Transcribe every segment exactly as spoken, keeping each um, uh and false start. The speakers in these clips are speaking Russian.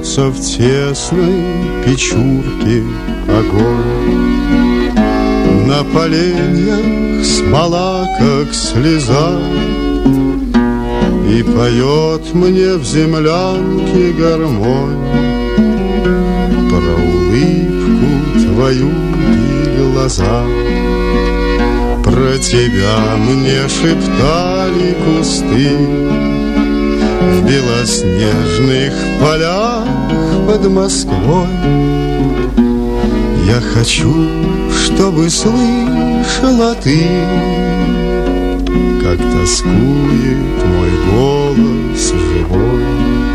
Жжется в тесной печурке огонь, на поленьях смола, как слеза, и поет мне в землянке гармонь про улыбку твою и глаза. Про тебя мне шептали кусты в белоснежных полях под Москвой. Я хочу, чтобы слышала ты, как тоскует мой голос живой.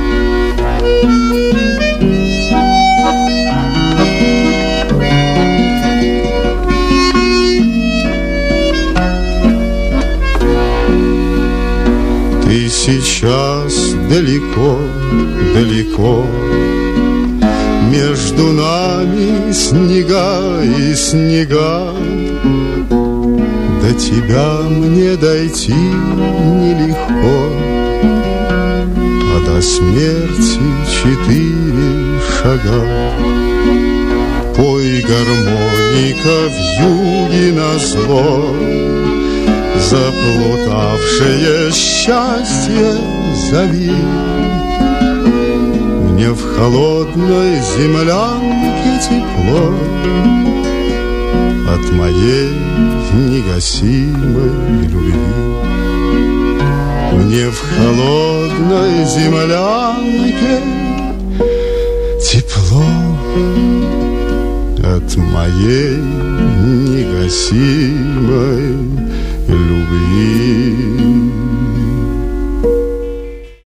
Ты сейчас далеко, далеко, между нами снега и снега. До тебя мне дойти нелегко, а до смерти четыре шага. Пой, гармоника, вьюги назло, заплутавшее счастье зови. Мне в холодной землянке тепло от моей негасимой любви. Мне в холодной землянке тепло от моей негасимой